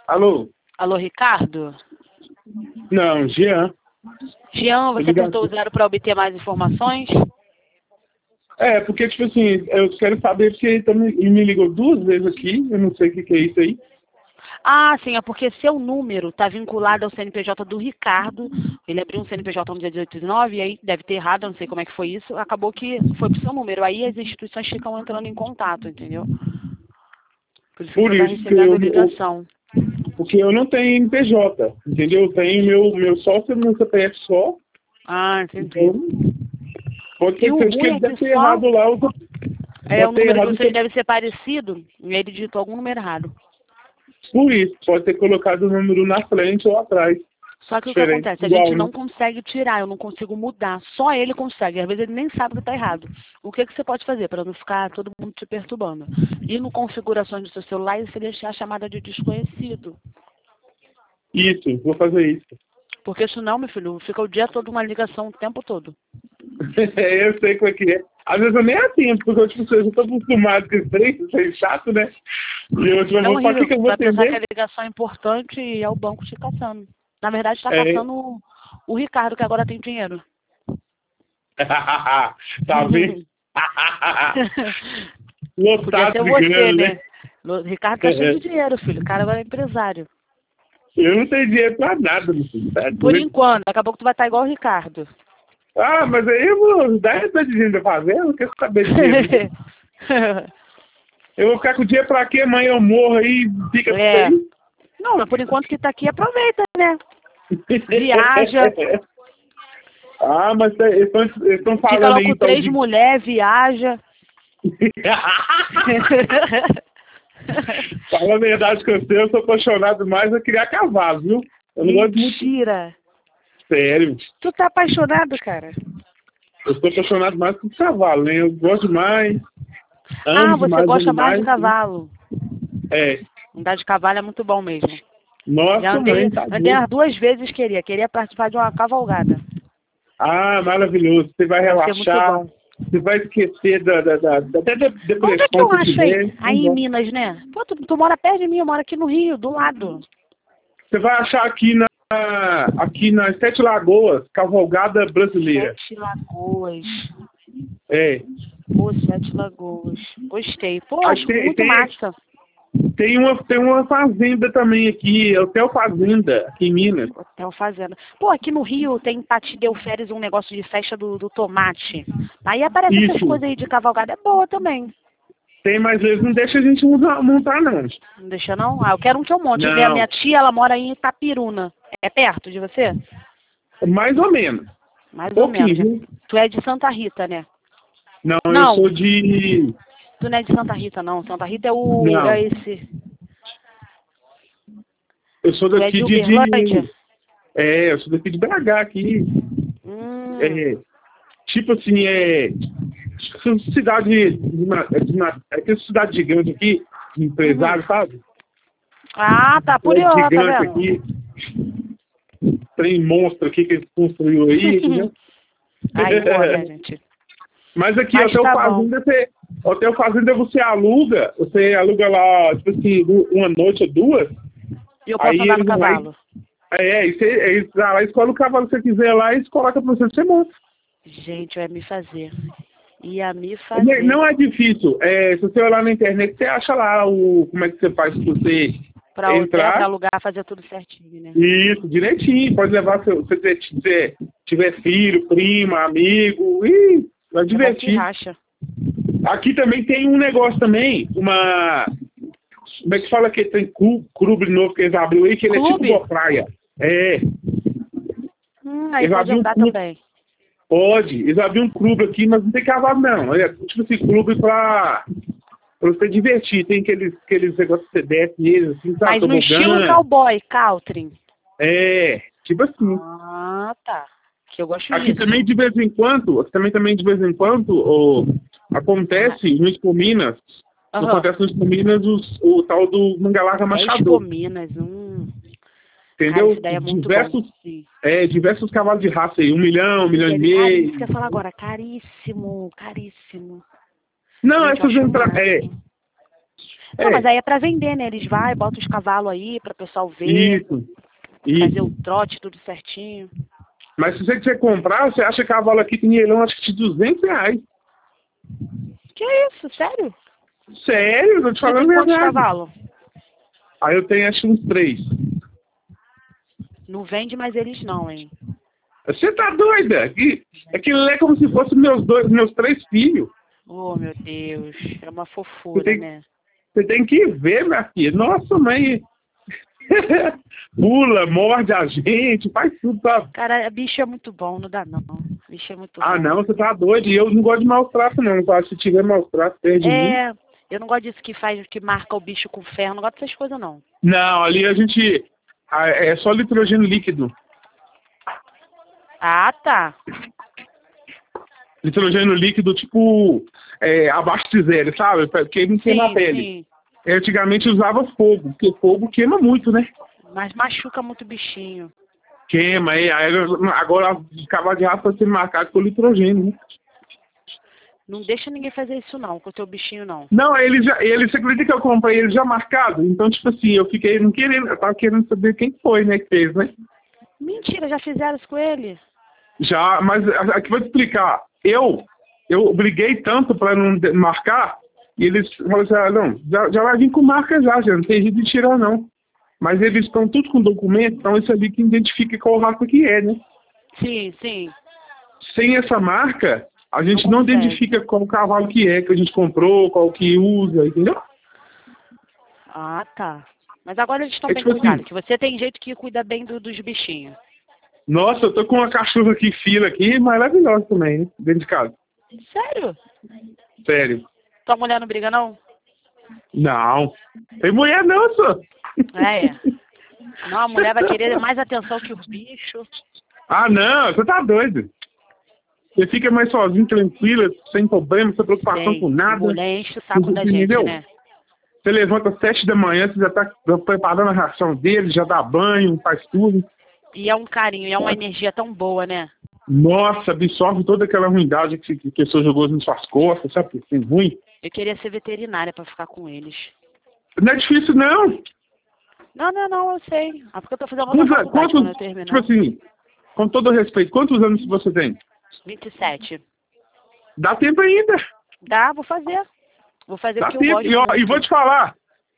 Alô? Alô, Ricardo? Não, Jean. Jean, você tentou usar para obter mais informações? É, porque, tipo assim, eu quero saber porque ele me ligou 2 vezes aqui, eu não sei o que é isso aí. Ah, sim, é porque seu número está vinculado ao CNPJ do Ricardo. Ele abriu um CNPJ no dia 18/9 e aí deve ter errado, eu não sei como é que foi isso. Acabou que foi pro seu número. Aí as instituições ficam entrando em contato, entendeu? Por isso que Por você está isso que recebendo ligação. porque eu não tenho NPJ, entendeu? Eu tenho meu sócio no CPF só. Ah, entendi. Então, pode E ser que o seja que ruim ele é deve que ter só errado lá, o pode ter número de errado vocês deve ser parecido e ele digitou algum número errado. por isso, pode ter colocado o número na frente ou atrás. Só que o que Diferente, acontece? A igual, gente né? não consegue tirar, eu não consigo mudar. Só ele consegue. Às vezes ele nem sabe que está errado. O que você pode fazer para não ficar todo mundo te perturbando? Ir no configurações do seu celular e você deixar a chamada de desconhecido. Isso, vou fazer isso. Porque senão, meu filho, fica o dia todo uma ligação o tempo todo. Eu sei como é que é. Às vezes eu nem atendo, porque eu, tipo, eu já tô acostumado com esse trem, isso é chato, né? E eu É vou, pra horrível. que eu vou Vai pensar que a atender? ligação é importante e é o banco te caçando. Na verdade, está É. caçando o Ricardo, que agora tem dinheiro. Tá vendo? Podia Lotado ser de você, grana, né? né? O Ricardo tá cheio de dinheiro, filho. O cara agora é empresário. Eu não tenho dinheiro pra nada, meu filho. Tá Por doido? enquanto, daqui a pouco tu vai estar igual o Ricardo. Ah, mas aí eu vou dar essa de dinheiro da fazenda, eu não quero saber de dinheiro. Eu vou ficar com dinheiro pra quê? Amanhã eu morro aí, fica tudo É. aí. Não, mas por enquanto que tá aqui, aproveita, né? Viaja, Ah, mas eles estão fica falando lá aí, com então, 3 de... mulheres, viaja. Fala a verdade com você, eu sou apaixonado mais a criar cavalo, viu? Eu não gosto muito. Mentira. Sério. Tu tá apaixonado, cara? Eu sou apaixonado mais por cavalo, né? Eu gosto demais, Ah, amo você demais gosta mais de animais. Né? cavalo. É. Andar de cavalo é muito bom mesmo. Já Nossa, andei, mãe, tá andei doido. as 2 vezes, queria participar de uma cavalgada. Ah, maravilhoso. Você vai Deve ser muito relaxar, bom. você vai esquecer até da Onde é que depressão eu que acho aí? tiver. Aí em Minas, né? Pô, tu mora perto de mim, eu moro aqui no Rio, do lado. Você vai achar aqui nas Sete Lagoas, Cavalgada Brasileira. 7 Lagoas. É. Pô, 7 Lagoas. Gostei. Pô, Aí acho muito massa. tem uma fazenda também aqui, Hotel Fazenda, aqui em Minas. Hotel Fazenda. Pô, aqui no Rio tem Pati Deu Férias, um negócio de festa do tomate. Aí aparece essas Isso. coisas aí de cavalgada. É boa também. Tem, mas eles não deixam a gente montar, não. Não deixa não? Ah, eu quero um que eu monte. Minha Não, tia, ela mora em Itapiruna. É perto de você? mais ou menos. Mais ou menos. Pouquinho, viu? Tu é de Santa Rita, né? Não, eu Não, sou de... tu não é de Santa Rita, não. Santa Rita é Não, esse. eu sou Tu é de daqui Uberlândia? eu sou daqui de BH, aqui. Hum. É, tipo assim, cidade, aquela cidade gigante aqui, de Uhum. empresário, sabe? Ah, tá. Por Cidade aí, tá gigante vendo? aqui, tem monstro aqui que eles construíram aí, entendeu? Aí não gosta, né, gente? Mas aqui, Mas tá bom. Hotel Fazenda você aluga lá, tipo assim, uma noite ou 2, E eu posso aí andar no eles vão lá cavalo? eles vão lá, escolhe o cavalo que você quiser lá e eles colocam pra você monta. Gente, eu ia me fazer. Ia me Não fazer. não é difícil, se você olhar na internet, você acha lá como é que você faz pra você Pra hotel, pra entrar, alugar, fazer tudo certinho, né? isso, direitinho, pode levar se você tiver filho, prima, amigo, e vai É bom que divertir. racha. Aqui também tem um negócio também, como é que fala que tem clube novo que eles abriu aí, que ele é tipo Clube? uma praia. É, Aí eles pode abriram um andar clube, também. eles abriram um clube aqui, mas não tem cavalo não, é tipo assim, clube pra você divertir, tem aqueles negócios que você desce neles, assim, sabe, Mas no estilo tobogã, cowboy, country. tipo assim. Ah, tá. Que eu gosto Aqui disso. também de vez em quando, Ah, acontece no Expo Minas, aham. o tal do Mangalarga É Expo Machador. Minas. Cara, Entendeu? isso daí é muito bom. Sim. Diversos cavalos de raça aí, 1 milhão, 1 milhão e Cara, isso que eu ia meio. falar agora. Caríssimo, caríssimo. Não, Gente, eu essas acho o entradas. máximo. Não, mas É, aí é pra vender, né? Eles vai, botam os cavalos aí pra pessoal ver, isso, fazer isso. o trote tudo certinho. Mas se você quiser comprar, você acha que a cavalo aqui tem leilão, acho que de R$ 200. Que isso, sério? Sério, eu tô te Você falando tem a quantos verdade. cavalos? Aí eu tenho acho que uns 3. Não vende mais eles não, hein? Você tá doida? Aquilo lá é como se fosse meus 3 filhos. Oh, meu Deus. É uma Você fofura, tem, né? você tem que ver, minha filha. Nossa, mãe. Pula, morde a gente, faz tudo, sabe? Cara, bicho é muito bom, não dá não. Bicho é muito Ah, não, ruim. você tá doido. E eu não gosto de maus tratos, não. Eu acho que se tiver maus tratos, perde de mim. É, eu não gosto disso que faz, que marca o bicho com ferro. Não gosto dessas coisas, não. Não, ali a gente. É só nitrogênio líquido. Ah, tá. Nitrogênio líquido, tipo, abaixo de zero, sabe? Porque não queima a Sim, pele. sim. Antigamente usava fogo, porque fogo queima muito, né? Mas machuca muito o bichinho. Queima, aí agora cavalo de raça vai ser marcado com nitrogênio, né? Não deixa ninguém fazer isso, não, com o teu bichinho, não. Não, você acredita que eu comprei ele já marcado? Então, tipo assim, eu fiquei não querendo, eu tava querendo saber quem foi, né, que fez, né? Mentira, já fizeram isso com ele? Já, mas aqui vou te explicar. Eu briguei tanto para não marcar, e eles falaram assim, não, já vai vir com marca já não tem jeito de tirar não. Mas eles estão tudo com documento, então isso ali que identifica qual raça que é, né? Sim, sim. Sem essa marca, a Não gente não consegue. identifica qual cavalo que é, que a gente comprou, qual que usa, entendeu? Ah, tá. Mas agora eles estão É bem tipo assim, cuidados, que você tem jeito que cuida bem dos bichinhos. nossa, eu tô com uma cachorra aqui, fila aqui, maravilhosa também, né? Dentro de casa. Sério? Sério. Tua mulher não briga, não? Não. Tem mulher não, só. É. Não, a mulher vai querer mais atenção que os bichos. Ah, não, você tá doido. Você fica mais sozinho, tranquila, sem problema, sem preocupação com Tem. E nada. mulher enche o saco da gente, Entendeu? né? Você levanta às 7 da manhã, você já tá preparando a ração dele, já dá banho, faz tudo. E é um carinho, e é uma energia tão boa, né? Nossa, absorve toda aquela ruindade que a pessoa jogou nas suas costas, sabe? Assim, ruim. Eu queria ser veterinária pra ficar com eles. Não é difícil, não. Não, eu sei. Ah, porque eu tô fazendo outra faculdade quando eu Quantos, tipo terminar. assim, com todo respeito, quantos anos você tem? 27. Dá tempo ainda. Dá, vou fazer. Vou fazer Dá porque eu tempo. gosto E muito. vou te falar.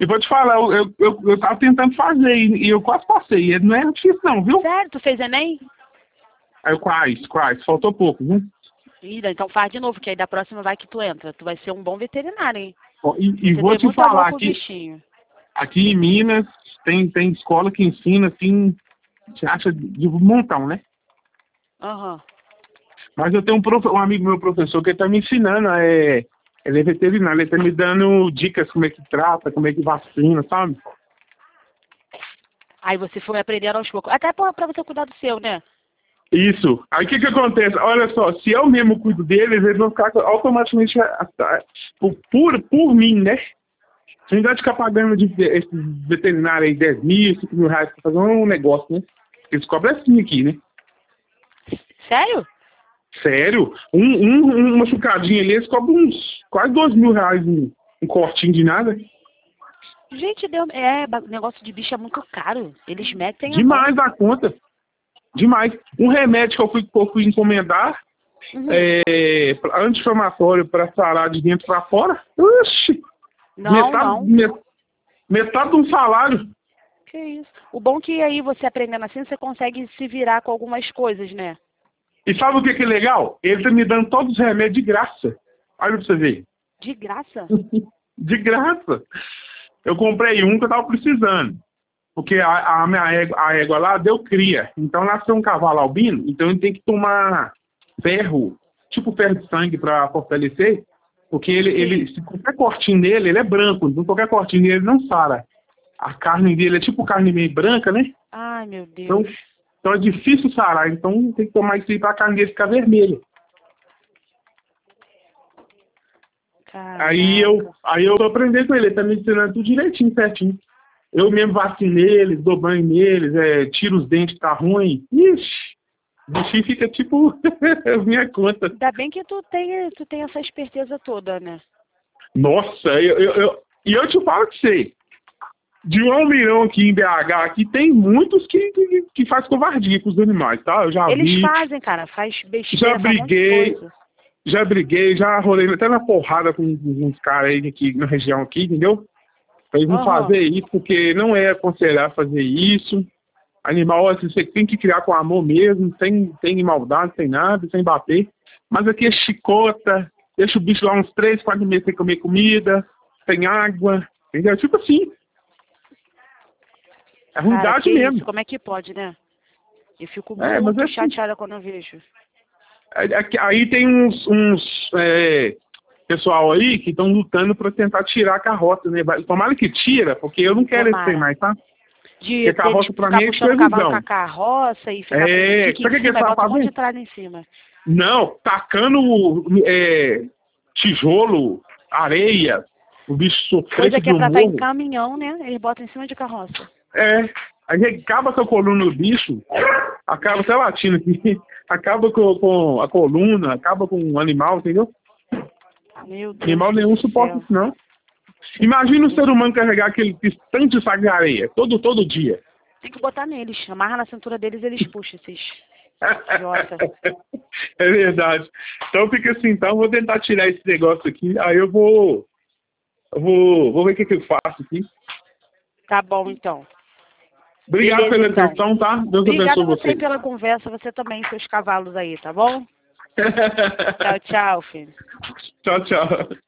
Eu tava tentando fazer e eu quase passei. E não é difícil não, viu? Sério? Tu fez Enem? Aí eu quase. Faltou pouco, viu? Ih, então faz de novo, que aí da próxima vai que tu entra. Tu vai ser um bom veterinário, hein? Ó, E Você vou tem te muito amor falar, por bichinho. aqui em Minas tem escola que ensina, assim, você acha de um montão, né? Aham. Mas eu tenho um amigo meu professor que ele tá me ensinando, ele é veterinário, ele tá me dando dicas como é que trata, como é que vacina, sabe? Aí você foi aprendendo aos poucos. Até pra você cuidar do seu, né? Isso. Aí o que acontece? Olha só, se eu mesmo cuido deles, eles vão ficar automaticamente por mim, né? Se a gente vai ficar pagando de esse veterinário aí 10 mil, 5 mil reais pra fazer um negócio, né? Eles cobram assim aqui, né? Sério? Sério? Uma chucadinha ali, eles cobram uns quase 2 mil reais um cortinho de nada. Gente, negócio de bicho é muito caro. Eles metem a mão. Demais da conta. Demais. Um remédio que eu fui encomendar, Uhum. anti-inflamatório para sarar de dentro para fora. Oxi! Não. Metade de um salário. Que isso. O bom é que aí você aprendendo assim, você consegue se virar com algumas coisas, né? E sabe o que é legal? Ele tá me dando todos os remédios de graça. Olha pra você ver. De graça? De graça. Eu comprei um que eu tava precisando. Porque a égua lá deu cria. Então nasceu um cavalo albino, então ele tem que tomar ferro, tipo ferro de sangue para fortalecer. Porque se qualquer cortinho nele, ele é branco. Então qualquer cortinho nele não sara. A carne dele é tipo carne meio branca, né? Ai, meu Deus. Então é difícil sarar. Então tem que tomar isso aí pra carne dele ficar vermelha. Caraca. Aí eu tô aprendendo com ele. Ele tá me ensinando tudo direitinho, certinho. Eu mesmo vacinei eles, dou banho neles, tiro os dentes que tá ruim. Ixi, o bichinho fica tipo minha conta. Ainda bem que tu tem essa esperteza toda, né? Nossa, E eu te falo que sei. De 1 milhão aqui em BH, aqui tem muitos que faz covardia com os animais, tá? Eu já Eles vi. fazem, cara, faz besteira, faz um monte de coisa. Já briguei, já rolei até na porrada com uns caras aí aqui na região aqui, entendeu? Pra eles não fazer isso, porque não é aconselhar fazer isso. Animal, assim, você tem que criar com amor mesmo, sem maldade, sem nada, sem bater. Mas aqui é chicota, deixa o bicho lá uns 3, 4 meses sem comer comida, sem água, entendeu? Tipo assim. É ruindade mesmo. Isso? Como é que pode, né? Eu fico muito chateada quando eu vejo. Aí tem uns pessoal aí que estão lutando para tentar tirar a carroça, né? Tomara que tira, porque eu não quero esse mais, tá? De carroça para mim é puxando o cavalo com a carroça e ficar com em cima, bota um monte de tralha em cima. Não, tacando tijolo, areia, o bicho sofrendo. Coisa que é pra estar em caminhão, né? Eles botam em cima de carroça. Aí acaba com a coluna do bicho, acaba até latindo aqui, acaba com a coluna, acaba com o animal, entendeu? Meu Deus. Animal nenhum suporta isso, não. Imagina o ser humano carregar aquele tanto de saco de areia, todo dia. Tem que botar neles, amarra na cintura deles, eles puxam esses idiota. É verdade. Então fica assim, então vou tentar tirar esse negócio aqui, aí eu vou ver o que eu faço aqui. Tá bom, então. Obrigado pela atenção, tá? Deus abençoe você. Obrigada pela conversa, você também, seus cavalos aí, tá bom? Tchau, tchau, filho. Tchau, tchau.